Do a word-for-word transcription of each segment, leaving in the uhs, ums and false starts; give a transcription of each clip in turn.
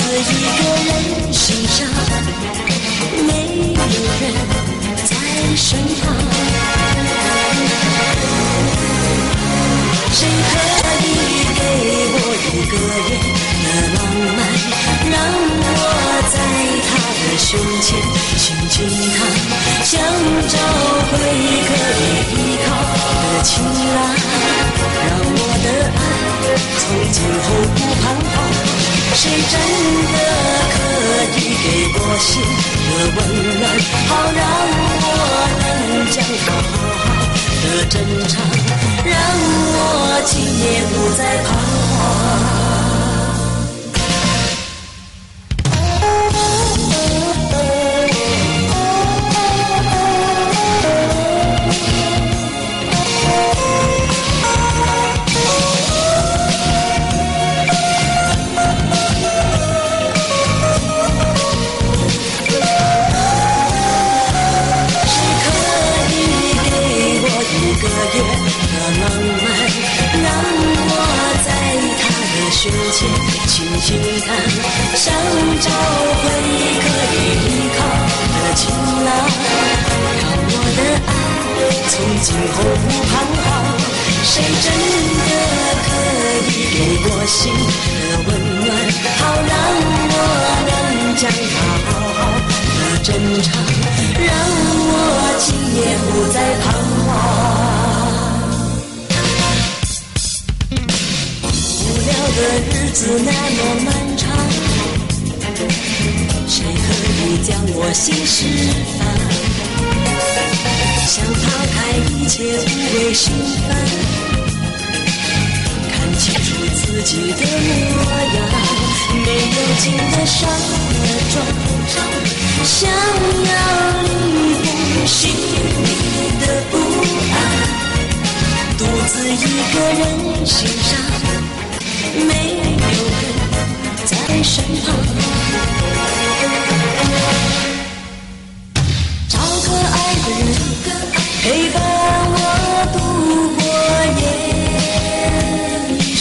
一个人欣赏，没有人在身旁。谁可以给我一个人的浪漫，让我在他的胸前轻轻躺，想找回可以依靠的情郎，让我的爱从今后不彷徨。谁真的可以给我心的温暖，好让我能将它好好的珍藏，让我今夜不再彷徨。胸前轻轻看，想找回可以依靠的情郎，让我的爱从今后不彷徨。谁真的可以给我心的温暖，好让我能将它好好的珍藏，让我今夜不再彷徨。的日子那么漫长，谁可以将我心释放？想抛开一切无谓心烦，看清楚自己的模样，没有尽的伤和撞伤，想要弥补心里的不安，独自一个人欣赏，没有人在身旁，找个爱的人陪伴我度过夜深，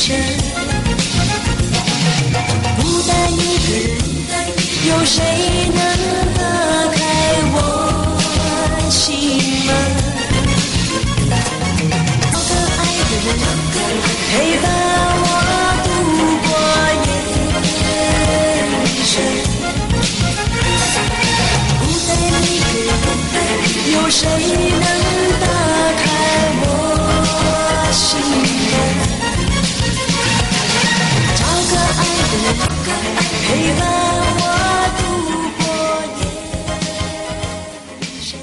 孤单一个人，有谁能打开我心门？找个爱的人陪伴我有谁能打开我心门？找个爱的人陪伴我度过夜深。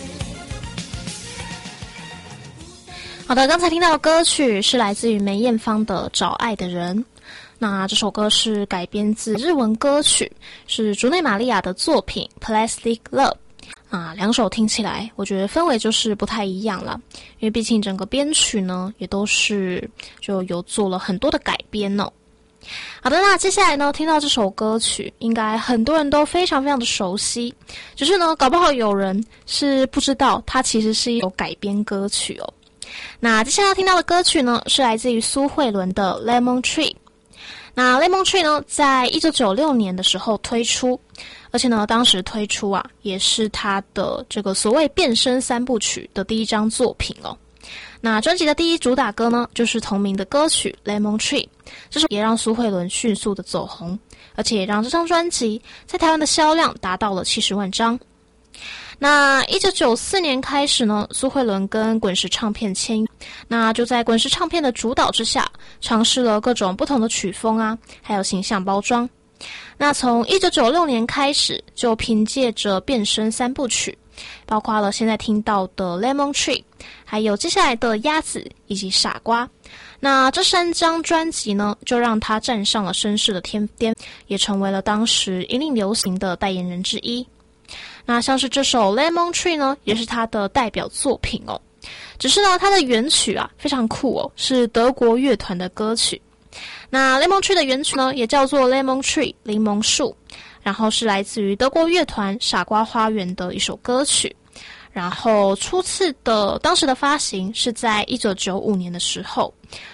好的，刚才听到的歌曲是来自于梅艳芳的《找爱的人》。那这首歌是改编自日文歌曲，是竹内玛利亚的作品《Plastic Love》。啊，两首听起来，我觉得氛围就是不太一样了，因为毕竟整个编曲呢，也都是就有做了很多的改编哦。好的，那接下来呢，听到这首歌曲，应该很多人都非常非常的熟悉，只是呢，搞不好有人是不知道它其实是一首改编歌曲哦。那接下来要听到的歌曲呢，是来自于苏慧伦的《Lemon Tree》。那 Lemon Tree 呢，在一九九六年的时候推出，而且呢，当时推出啊，也是他的这个所谓变身三部曲的第一张作品哦。那专辑的第一主打歌呢，就是同名的歌曲 Lemon Tree， 这首也让苏慧伦迅速的走红，而且也让这张专辑在台湾的销量达到了七十万张。那一九九四年开始呢，苏慧伦跟滚石唱片签约，那就在滚石唱片的主导之下，尝试了各种不同的曲风啊，还有形象包装。那从一九九六年开始，就凭借着变身三部曲，包括了现在听到的 Lemon Tree， 还有接下来的鸭子以及傻瓜。那这三张专辑呢，就让他站上了声势的天巅，也成为了当时引领流行的代言人之一。那像是这首 Lemon Tree 呢，也是他的代表作品哦。只是呢，它的原曲啊非常酷哦，是德国乐团的歌曲。那 Lemon Tree 的原曲呢，也叫做 Lemon Tree 柠檬树，然后是来自于德国乐团傻瓜花园的一首歌曲。然后初次的当时的发行是在一九九五年的时候，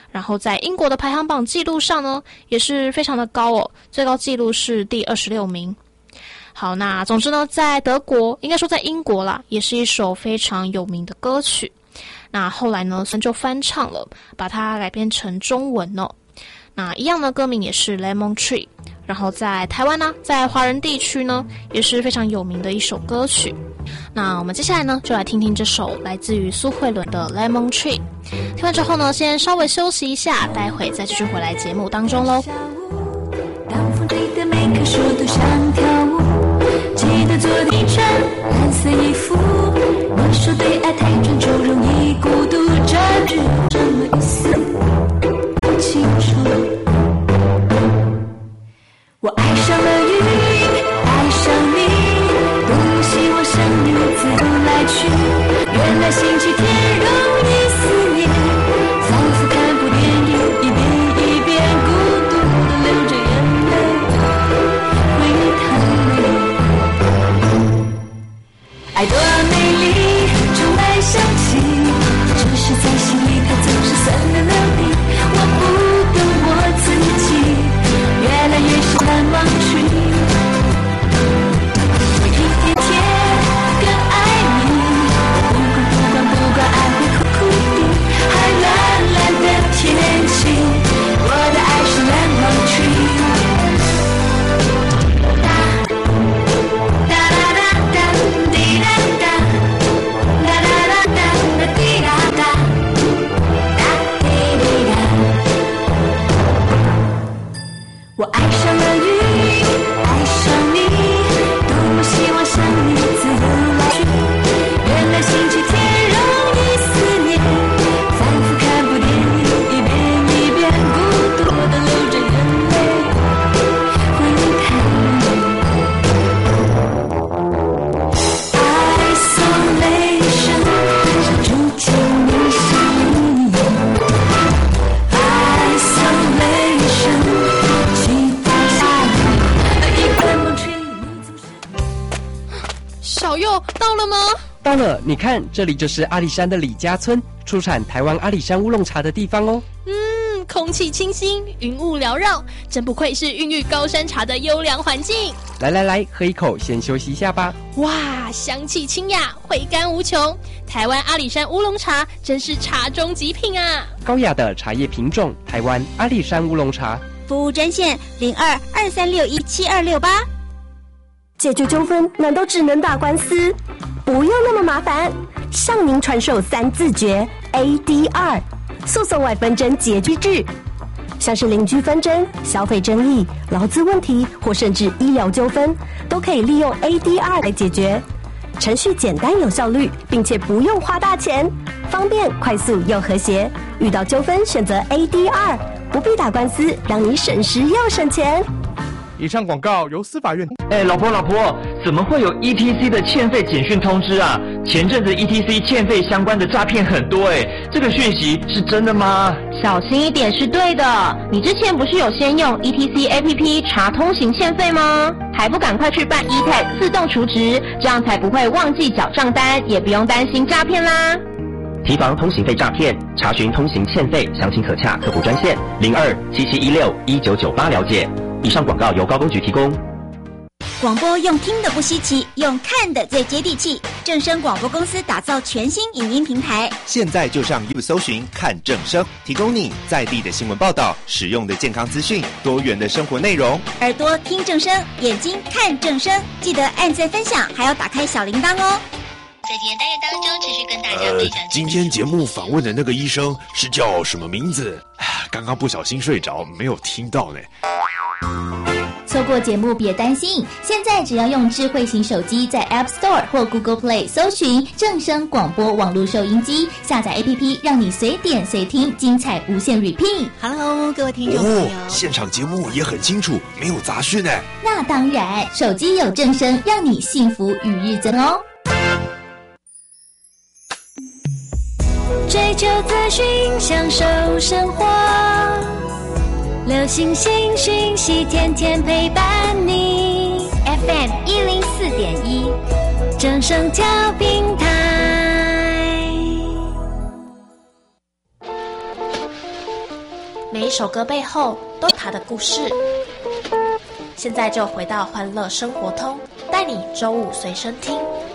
然后在英国的排行榜记录上呢，也是非常的高哦，最高纪录是第二十六名。好，那总之呢，在德国，应该说在英国啦，也是一首非常有名的歌曲。那后来呢，就翻唱了，把它改编成中文哦。那一样的歌名也是 Lemon Tree。然后在台湾呢，在华人地区呢，也是非常有名的一首歌曲。那我们接下来呢，就来听听这首来自于苏慧伦的 Lemon Tree。听完之后呢，先稍微休息一下，待会再继续回来节目当中咯。 当风吹的每棵树都想跳舞，记得昨天穿蓝色衣服，你说对爱太专注容易孤独，占据什么意思不清楚。我爱上了云，爱上你，多希望像你自由来去，原来星期天容易思念，仿佛看部电影，一遍一遍孤独地流着眼泪，回忆太美，爱多美丽，充满香气，只是在心里它总是酸的流利，我不懂我自己，越来越是Lemon Tree，我一天天更爱你，不管不管不管爱会哭哭的，还蓝蓝的天气，我的爱是Lemon Tree。哒哒哒哒滴哒哒，哒哒哒哒滴哒哒，哒滴滴哒。我爱上了云，爱上你，多么希望像你自由来去，原来星期天容易思念，反复看部电影，一遍一遍孤独地流着眼泪，回忆太美。Isolation， 想住进你心里。Isolation， 期待下一个Lemon Tree，你总是。 小佑到了吗？ 到了，你看，这里就是阿里山的李家村，出产台湾阿里山乌龙茶的地方哦。 嗯，空气清新，云雾缭绕，真不愧是孕育高山茶的优良环境。 来来来，喝一口，先休息一下吧。 哇，香气清雅，回甘无穷。台湾阿里山乌龙茶真是茶中极品啊！ 高雅的茶叶品种，台湾阿里山乌龙茶。 服务专线零二二三六一七二六八。 解决纠纷难道只能打官司？不用那么麻烦，向您传授三字诀 A D R， 诉讼外纷争解决制，像是邻居纷争、消费争议、劳资问题或甚至医疗纠纷，都可以利用 A D R 来解决。程序简单有效率，并且不用花大钱，方便、快速又和谐。遇到纠纷选择 A D R， 不必打官司，让你省时又省钱。 以上广告由司法院。 哎，老婆老婆，怎么会有 E T C 的欠费简讯通知啊？前阵子 E T C 欠费相关的诈骗很多哎，这个讯息是真的吗？ 小心一点是对的。你之前不是有先用 E T C A P P 查通行欠费吗？还不赶快去办 E T A G 自动储值，这样才不会忘记缴账单，也不用担心诈骗啦。 提防通行费诈骗，查询通行欠费，详情可洽客服专线零二七七一六一九九八了解。以上广告由高工局提供。 广播用听的不稀奇，用看的最接地气。正声广播公司打造全新影音平台， 现在就上 YouTube 搜寻看正声，提供你在地的新闻报道、实用的健康资讯、多元的生活内容。 耳朵听正声，眼睛看正声，记得按赞分享，还要打开小铃铛哦。 在今天单元当中，持续跟大家分享、呃。 今天节目访问的那个医生是叫什么名字？刚刚不小心睡着，没有听到呢。 错过节目别担心，现在只要用智慧型手机在 App Store 或 Google Play 搜寻正声广播网络收音机，下载 A P P， 让你随点随听，精彩无限 repeat。Hello， 各位听众朋友， 哦，现场节目也很清楚，没有杂讯呢。 那当然，手机有正声，让你幸福与日增哦。 追求资讯，享受生活，流行新讯息，天天陪伴你。F M 一零四点一，正声调频台。 一首歌背后都有它的故事。现在就回到欢乐生活通，带你周五随身听。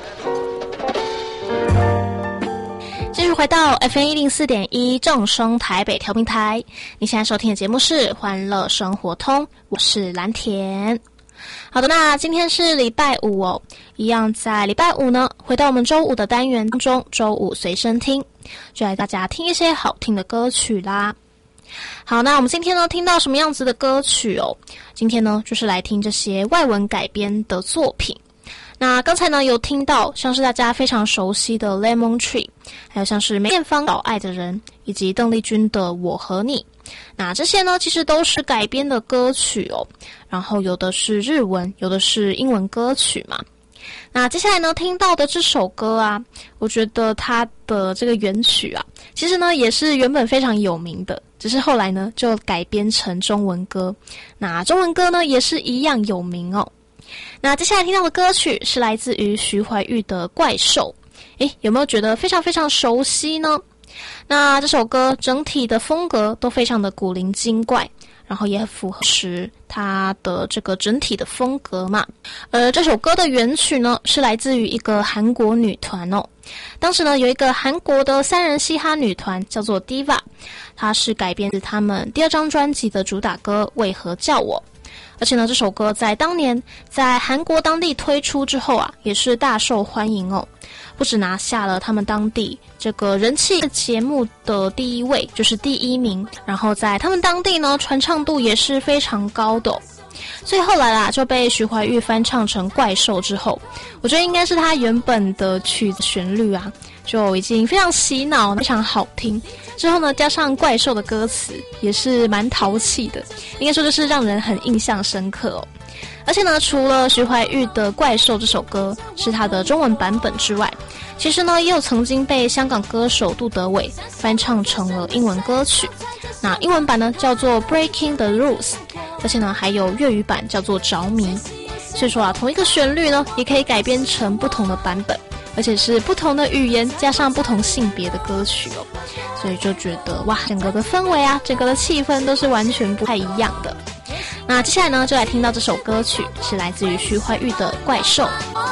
继续回到 F M 一零四点一正声台北调频台，你现在收听的节目是欢乐生活通，我是蓝田。好的，那今天是礼拜五哦，一样在礼拜五呢，回到我们周五的单元当中，周五随身听，就来大家听一些好听的歌曲啦。好，那我们今天呢听到什么样子的歌曲哦？今天呢就是来听这些外文改编的作品。那刚才呢有听到像是大家非常熟悉的 Lemon Tree， 还有像是梅艳芳找爱的人，以及邓丽君的我和你。那这些呢其实都是改编的歌曲哦，然后有的是日文，有的是英文歌曲嘛。那接下来呢听到的这首歌啊，我觉得它的这个原曲啊，其实呢也是原本非常有名的，只是后来呢就改编成中文歌。那中文歌呢也是一样有名哦。那接下来听到的歌曲是来自于徐怀钰的《怪兽》，诶，有没有觉得非常非常熟悉呢？那这首歌整体的风格都非常的古灵精怪，然后也符合时它的这个整体的风格嘛。而这首歌的原曲呢是来自于一个韩国女团哦，当时呢有一个韩国的三人嘻哈女团叫做 Diva， 它是改编自他们第二张专辑的主打歌《为何叫我》。而且呢这首歌在当年在韩国当地推出之后啊，也是大受欢迎哦，不只拿下了他们当地这个人气节目的第一位，就是第一名，然后在他们当地呢传唱度也是非常高的哦。所以后来啦就被徐怀钰翻唱成怪兽之后，我觉得应该是他原本的曲子旋律啊就已经非常洗脑，非常好听，之后呢加上怪兽的歌词也是蛮淘气的，应该说就是让人很印象深刻哦。而且呢除了徐怀钰的怪兽这首歌是他的中文版本之外，其实呢也有曾经被香港歌手杜德伟翻唱成了英文歌曲，那英文版呢叫做 Breaking the Rules， 而且呢还有粤语版叫做着迷。所以说啊同一个旋律呢也可以改编成不同的版本，而且是不同的语言加上不同性别的歌曲哦，所以就觉得哇整个的氛围啊整个的气氛都是完全不太一样的。那接下来呢就来听到这首歌曲是来自于徐怀钰的怪兽。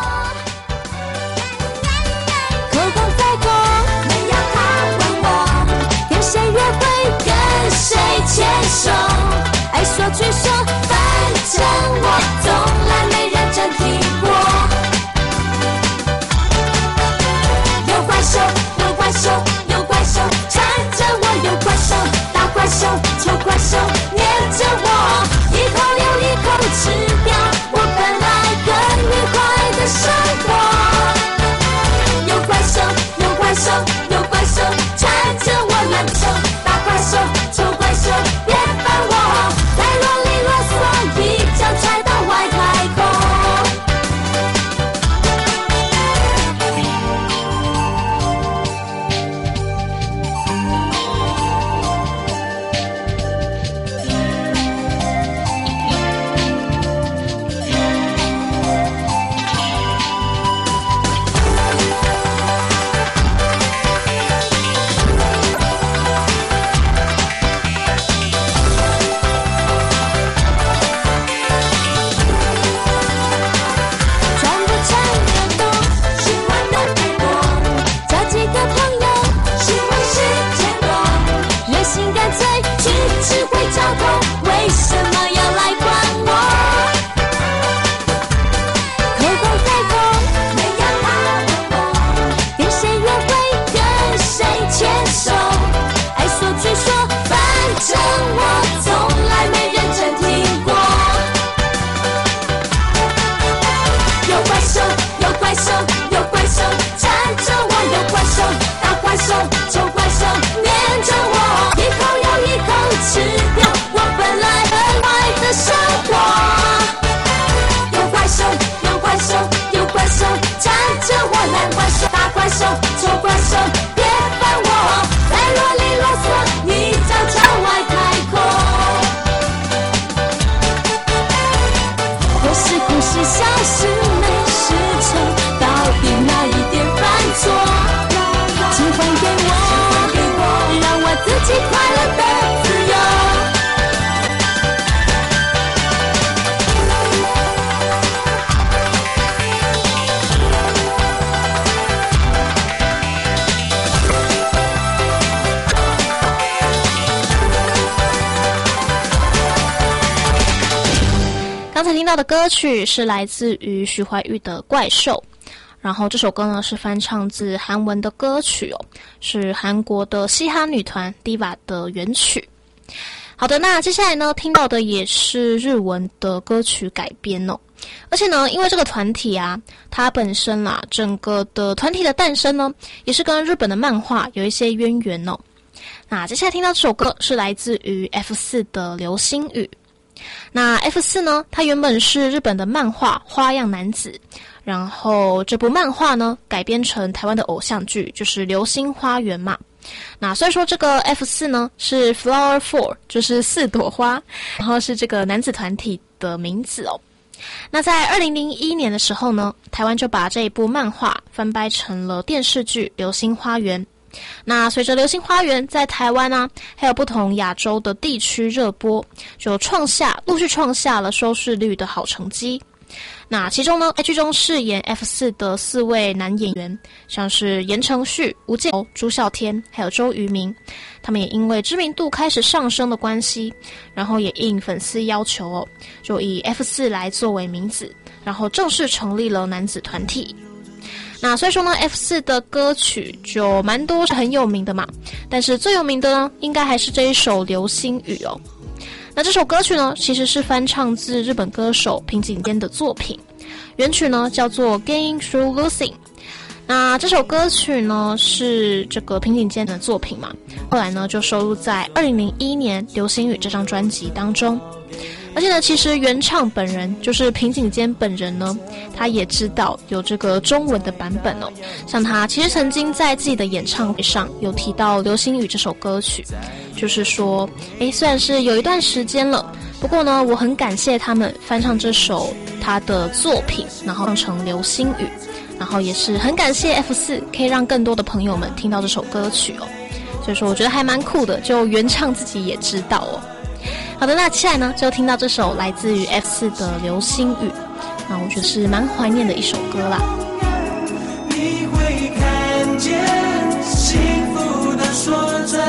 口空在过，没有他问我跟谁约会跟谁牵手，爱说去说反正我从来没认真听过。有怪兽有怪兽有怪兽缠着我，有怪兽大怪兽臭怪兽黏着我，一口又一口吃掉我本来更愉快的生活。有怪兽有怪兽有怪兽缠着我，烂手大怪兽臭怪兽别烦我，再啰里啰嗦一脚踩到外太空。自己快乐的自由。 听到的歌曲是来自于徐怀钰的《怪兽》，然后这首歌呢是翻唱自韩文的歌曲哦，是韩国的嘻哈女团 Diva 的原曲。好的，那接下来呢听到的也是日文的歌曲改编哦，而且呢因为这个团体啊，它本身啦整个的团体的诞生呢也是跟日本的漫画有一些渊源哦。那接下来听到这首歌是来自于 F 四 的流星雨。那 F 四 呢它原本是日本的漫画花样男子，然后这部漫画呢改编成台湾的偶像剧，就是流星花园嘛。那所以说这个 F 四 呢是 Flower Four， 就是四朵花，然后是这个男子团体的名字哦。那在二零零一年的时候呢，台湾就把这一部漫画翻拍成了电视剧《流星花园》。那随着《流星花园》在台湾啊，还有不同亚洲的地区热播，就创下陆续创下了收视率的好成绩。那其中呢，在剧中饰演 F 四 的四位男演员，像是言承旭、吴建豪、朱孝天，还有周渝民，他们也因为知名度开始上升的关系，然后也应粉丝要求哦，就以 F 四 来作为名字，然后正式成立了男子团体。那所以说呢 F 四 的歌曲就蛮多是很有名的嘛，但是最有名的呢，应该还是这一首《流星雨》哦。那这首歌曲呢，其实是翻唱自日本歌手平井坚的作品，原曲呢叫做《Going Through Losing》。那这首歌曲呢是这个平井坚的作品嘛，后来呢就收录在二零零一年《流星雨》这张专辑当中。而且呢，其实原唱本人就是平井坚本人呢，他也知道有这个中文的版本哦。像他其实曾经在自己的演唱会上有提到《流星雨》这首歌曲，就是说，诶，虽然是有一段时间了，不过呢，我很感谢他们翻唱这首他的作品，然后唱成《流星雨》，然后也是很感谢 F 四 可以让更多的朋友们听到这首歌曲哦。所以说，我觉得还蛮酷的，就原唱自己也知道哦。好的，那接下来呢，就听到这首来自于 F 四 的《流星雨》，那我觉得是蛮怀念的一首歌啦。 你会看见幸福的所在，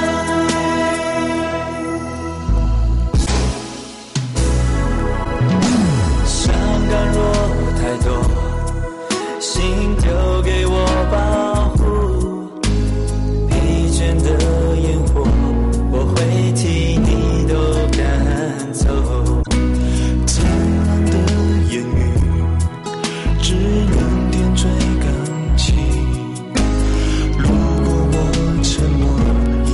伤感若太多，心丢给我保护，疲倦的烟火，我会替你都赶走。灿烂的言语只能点缀感情，如果我沉默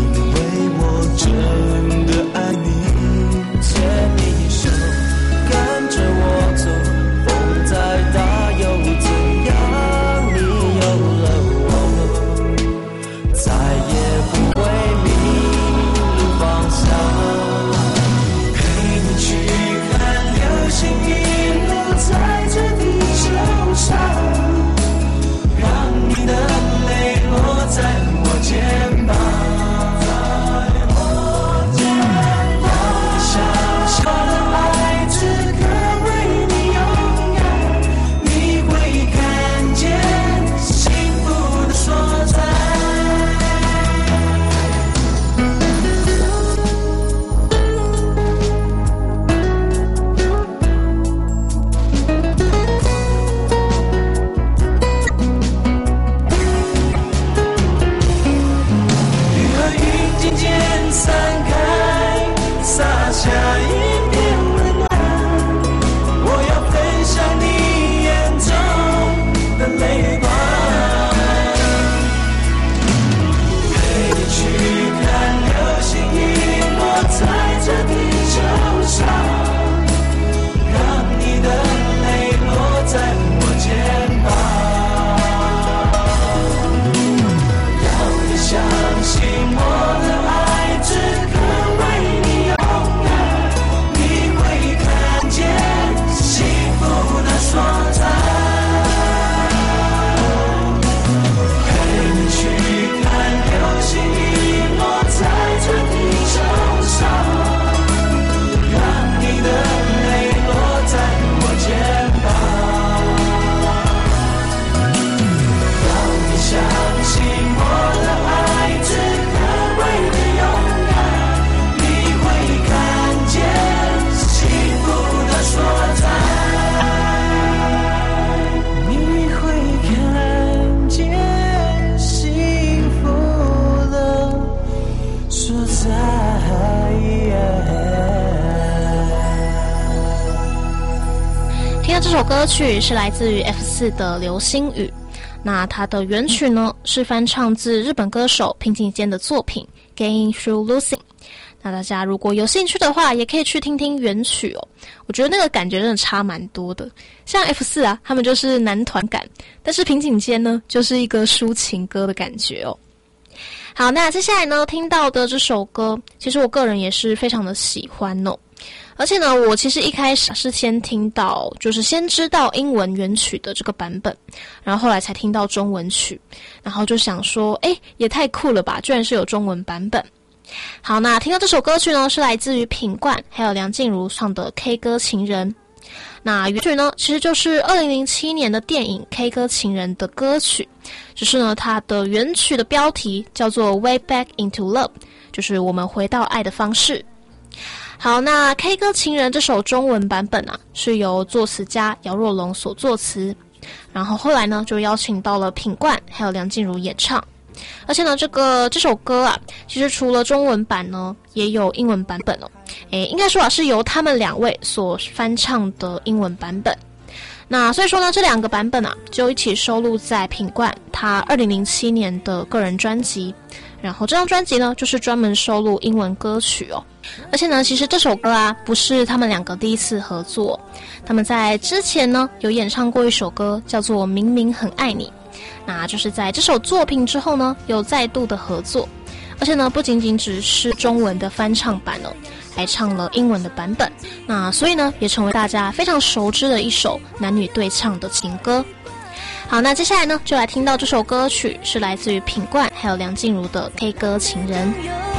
听到这首歌曲是来自于 F 四 的《流星雨》，那它的原曲呢是翻唱自日本歌手平井坚的作品《Getting Through Losing》。那大家如果有兴趣的话，也可以去听听原曲哦。我觉得那个感觉真的差蛮多的。像 F 四 啊，他们就是男团感，但是平井坚呢，就是一个抒情歌的感觉哦。好，那接下来呢，听到的这首歌，其实我个人也是非常的喜欢哦。而且呢，我其实一开始是先听到，就是先知道英文原曲的这个版本，然后后来才听到中文曲，然后就想说，诶，也太酷了吧，居然是有中文版本。好，那听到这首歌曲呢，是来自于品冠还有梁静茹唱的《K 歌情人》。那原曲呢，其实就是二零零七年的电影《K 歌情人》的歌曲，只是呢，它的原曲的标题叫做《Way Back Into Love》，就是我们回到爱的方式。好，那《K 歌情人》这首中文版本啊，是由作词家姚若龙所作词，然后后来呢，就邀请到了品冠还有梁静茹演唱。而且呢，这个这首歌啊，其实除了中文版呢，也有英文版本哦。诶，应该说啊，是由他们两位所翻唱的英文版本。那所以说呢，这两个版本啊，就一起收录在品冠他二零零七年的个人专辑。然后这张专辑呢，就是专门收录英文歌曲哦。而且呢，其实这首歌啊，不是他们两个第一次合作，他们在之前呢，有演唱过一首歌，叫做《明明很爱你》。那就是在这首作品之后呢，有再度的合作，而且呢，不仅仅只是中文的翻唱版哦，还唱了英文的版本。那所以呢，也成为大家非常熟知的一首男女对唱的情歌。好，那接下来呢，就来听到这首歌曲，是来自于品冠还有梁静茹的《K 歌情人》。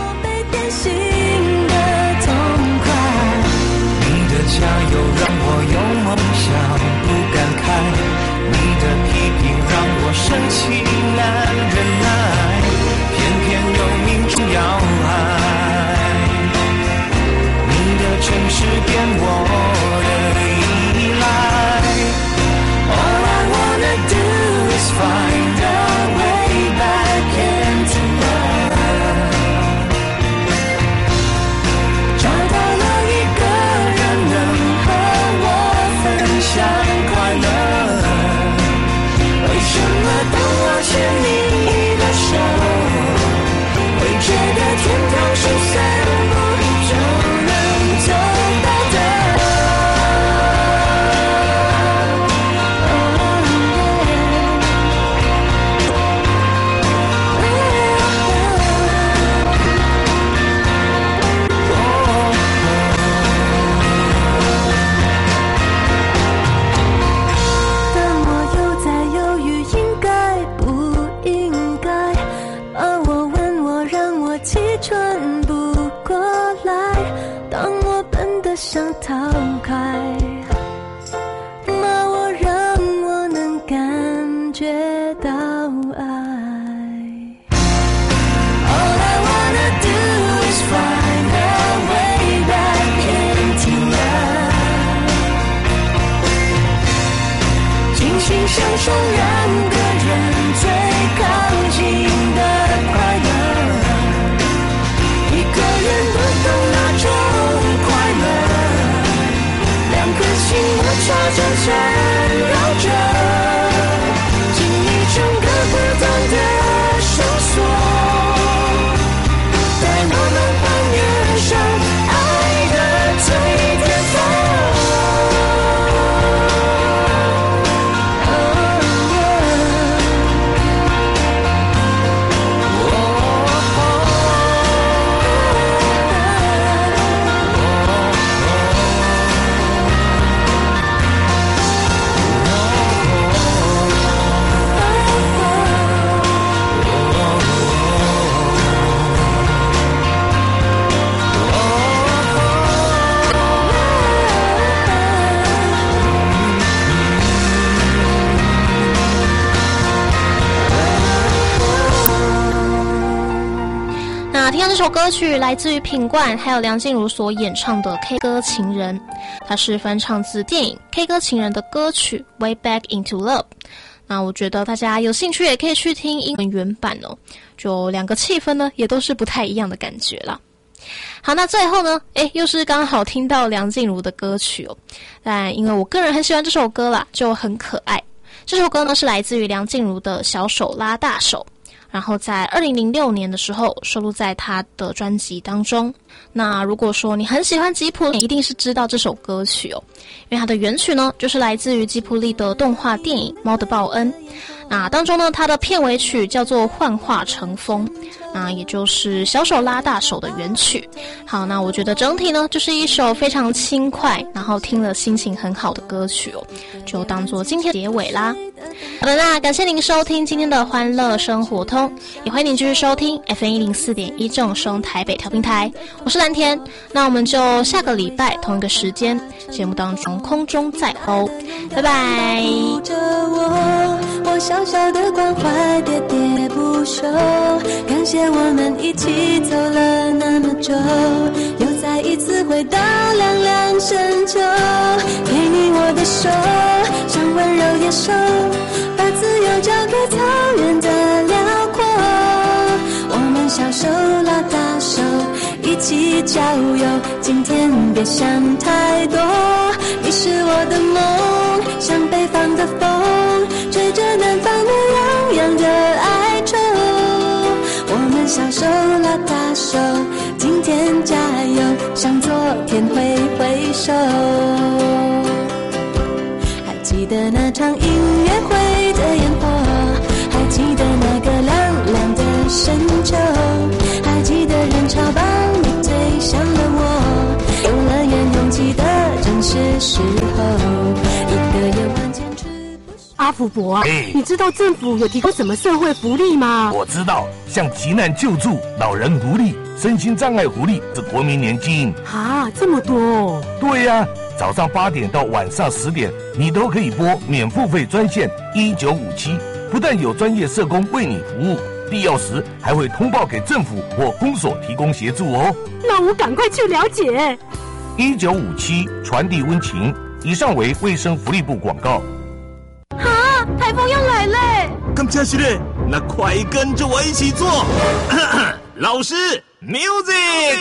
你的加油让我有梦想不敢开，你的批评让我生气难忍耐，偏偏又命中要害。你的诚实变我的依赖， All I wanna do is find a way back into love， 找到了一个人能和我分享快乐，为什么当我牵你的手，会觉得天堂是散步就能走到的？当我又在犹豫应该不应该，而我问我让我气喘不过来，当我笨得想逃开，骂我让我能感觉到爱。All I wanna do is find a way back into love， 精心享受两个人最靠近的快乐，一个人不懂那种快乐，两颗心摩擦着缠绕着，经历整个不同的绳索，带我们攀越上爱的最巅峰。 那听到这首歌曲来自于品冠还有梁静茹所演唱的《K 歌情人》，它是翻唱自电影《K 歌情人》的歌曲《Way Back Into Love》。那我觉得大家有兴趣也可以去听英文原版哦，就两个气氛呢也都是不太一样的感觉啦。 好，那最后呢，诶，又是刚好听到梁静茹的歌曲哦。但因为我个人很喜欢这首歌啦，就很可爱。这首歌呢是来自于梁静茹的《小手拉大手》，然后在二零零六年的时候收录在她的专辑当中。那如果说你很喜欢吉卜力，一定是知道这首歌曲哦，因为它的原曲呢就是来自于吉卜力的动画电影《猫的报恩》。那当中呢，它的片尾曲叫做《幻化成风》，那也就是小手拉大手的原曲。好，那我觉得整体呢就是一首非常轻快，然后听了心情很好的歌曲哦，就当做今天的结尾啦。好的，那感谢您收听今天的欢乐生活通，也欢迎您继续收听 F M 一零四点一正声台北调频台，我是蓝田。那我们就下个礼拜同一个时间节目当中空中再会哦，拜拜。 我小小的关怀喋喋不休，感谢我们一起走了那么久，又再一次回到凉凉深秋，给你我的手，像温柔野兽，把自由交给草原的辽阔，我们小手拉大手，一起郊游，今天别想太多，你是我的梦，像北方的风，吹着南方的洋洋的哀愁，我们小手拉大手，今天加油，向昨天挥挥手。还记得那场音乐会的烟火，还记得那个亮亮的深秋，还记得人潮把你推向了我，游乐园拥挤的正是时候，一个愿望坚持。 阿福伯啊， 欸、 你知道政府有提供什么社会福利吗？ 我知道，像急难救助、老人福利、身心障碍福利是国民年金。 啊，这么多哦！ 对呀、啊，早上八点到晚上十点，你都可以拨免付费专线一九五七，不但有专业社工为你服务，必要时还会通报给政府或公所提供协助哦。 那我赶快去了解。 一九五七传递温情，以上为卫生福利部广告。 啊，台风要来嘞！ 咁真是嘞，那快跟着我一起做。老师 ，music。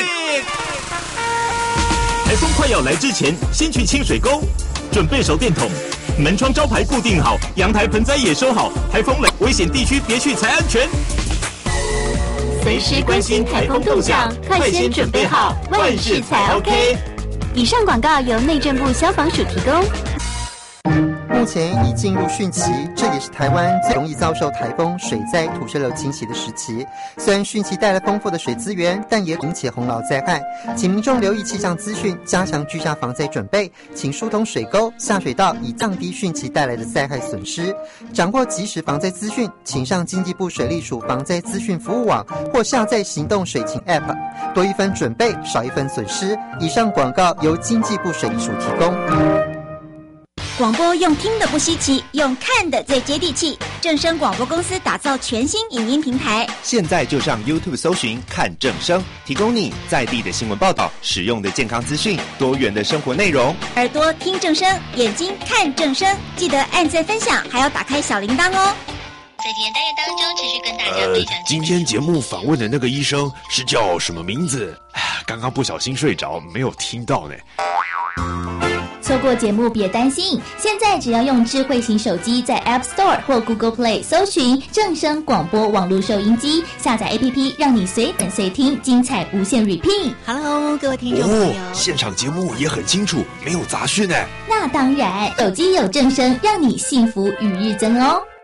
台风快要来之前，先去清水沟，准备手电筒，门窗招牌固定好，阳台盆栽也收好。台风来，危险地区别去才安全。 随时关心台风动向，快先准备好，万事才 OK。以上广告由内政部消防署提供。 目前已进入汛期，这也是台湾最容易遭受台风、水灾、土石流侵袭的时期。虽然汛期带来丰富的水资源，但也引起洪涝灾害，请民众留意气象资讯，加强居家防灾准备，请疏通水沟、下水道，以降低汛期带来的灾害损失。掌握即时防灾资讯，请上经济部水利署防灾资讯服务网或下载行动水情 App， 多一分准备，少一分损失。以上广告由经济部水利署提供。 广播用听的不稀奇，用看的最接地气。正声广播公司打造全新影音平台， 现在就上 YouTube 搜寻看正声，提供你在地的新闻报道、实用的健康资讯、多元的生活内容。 耳朵听正声，眼睛看正声，记得按赞分享，还要打开小铃铛哦。 在今天单元当中，持续跟大家分享、呃。 今天节目访问的那个医生是叫什么名字？刚刚不小心睡着，没有听到呢。 错过节目别担心，现在只要用智慧型手机在 App Store 或 Google Play 搜寻正声广播网络收音机，下载 A P P 让你随点随听，精彩无限 repeat。Hello， 各位听众朋友、 哦，现场节目也很清楚，没有杂讯呢。 那当然，手机有正声，让你幸福与日增哦。